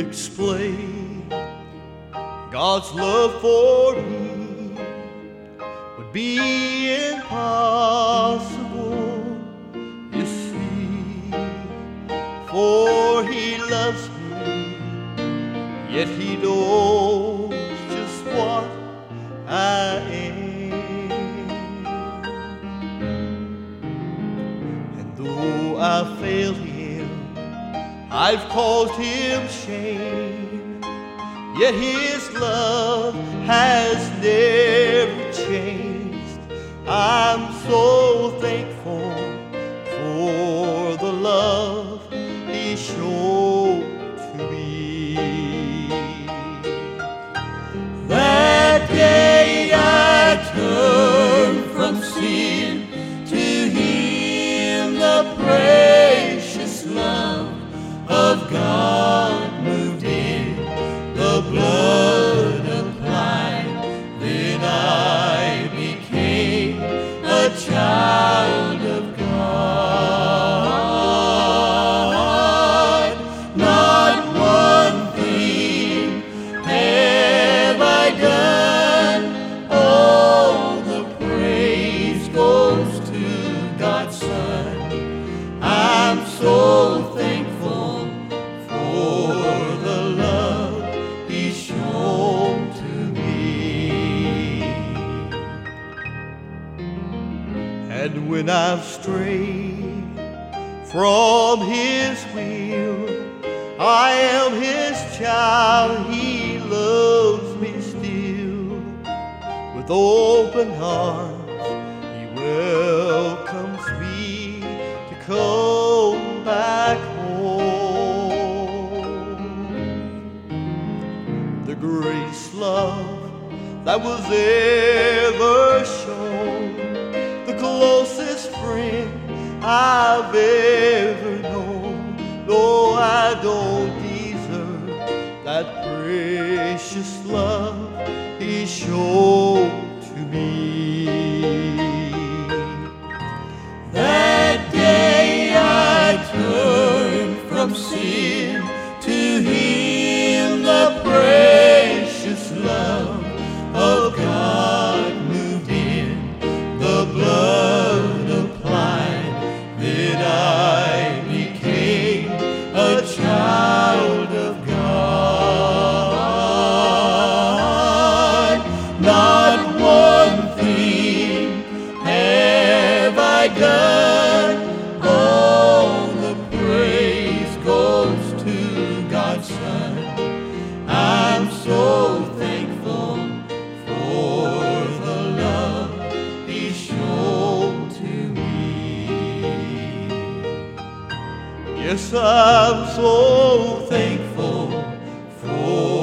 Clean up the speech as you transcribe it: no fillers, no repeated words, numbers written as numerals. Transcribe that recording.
explain God's love for me would be impossible, you see. For He loves me, yet He knows just what I am. And though I failed Him, I've caused Him shame, yet His love has never changed. I'm so thankful for the love He showed to me. That day I turned from sin to Him, the precious love of God moved in, the blood applied, then I became a child of God. Not one thing have I done, all the praise goes to God's Son. I'm so thankful for the love He's shown to me. And when I've strayed from His will, I am His child, He loves me still. With open arms He welcomes me to come back home. The greatest love that was ever shown, the closest friend I've ever known. No, I don't deserve that precious love He showed to me. That day I turned from sin to Him, the precious love of God moved in, the blood applied, then I became a child of God. Not one thing have I done, all the praise goes to God's Son. I'm so thankful for the love He showed to me. Yes, I'm so thankful for